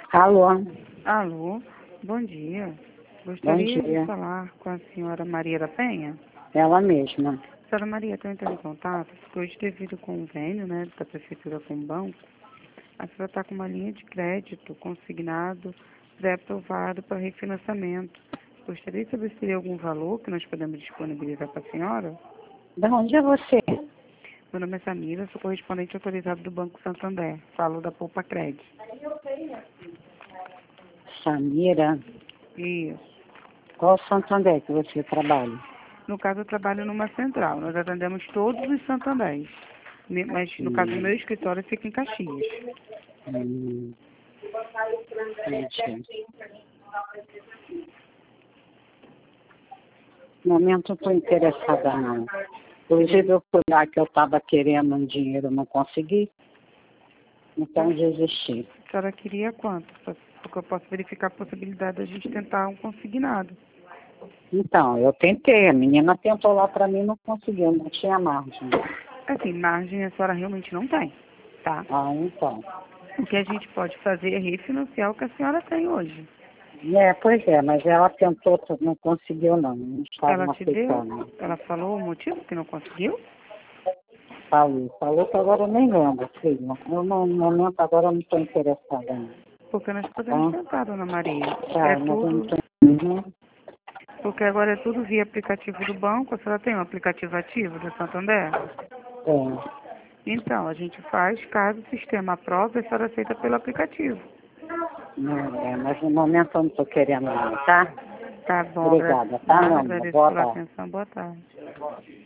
Alô, Alô, bom dia. bom Gostaria dia. de falar com a senhora Maria da Penha. Ela mesma. Senhora Maria, estou entrando em contato, porque hoje, devido ao convênio, da Prefeitura com o banco, a senhora está com uma linha de crédito consignado, pré-aprovado para refinanciamento. Gostaria de saber se teria algum valor que nós podemos disponibilizar para a senhora. De onde é você? Meu nome é Samira, sou correspondente autorizado do Banco Santander. Falo da Poupa Crédito. Samira. Isso. Qual Santander que você trabalha? No caso, eu trabalho numa central. Nós atendemos todos os Santandéres. Mas, no caso, o meu escritório fica em Caxias. Entendi. No momento, eu estou interessada, não. Inclusive, eu fui lá que eu estava querendo um dinheiro, não consegui. Então, desisti. A senhora queria quanto? Porque eu posso verificar a possibilidade de a gente tentar um consignado. Então, eu tentei. A menina tentou lá para mim, não conseguiu. Não tinha margem. Assim, margem a senhora realmente não tem, tá? Ah, então. O que a gente pode fazer é refinanciar o que a senhora tem hoje. Pois é, mas ela tentou, não conseguiu não. Não Ela estavam te deu? aceitando. Ela falou o motivo que não conseguiu? Falou que agora eu nem lembro, filho. Eu, no momento, agora não estou interessada. Não. Porque nós podemos Tá? tentar, dona Maria. Tá, É mas eu não tudo... estou... Porque agora é tudo via aplicativo do banco. A senhora tem um aplicativo ativo do Santander? Então, a gente faz, caso o sistema aprove, a senhora aceita pelo aplicativo. Mas no momento eu não estou querendo não, tá? Tá bom, Obrigada, tá, meu amor? agradeço Boa pela tarde. atenção. Boa tarde.